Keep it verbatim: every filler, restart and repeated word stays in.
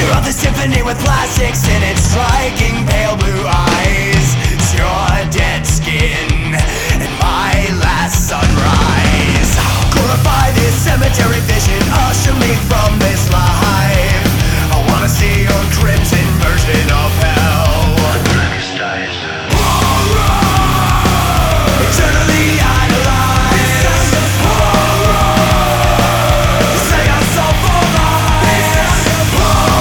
You wrote the symphony with plastics in its striking pale blue eyes.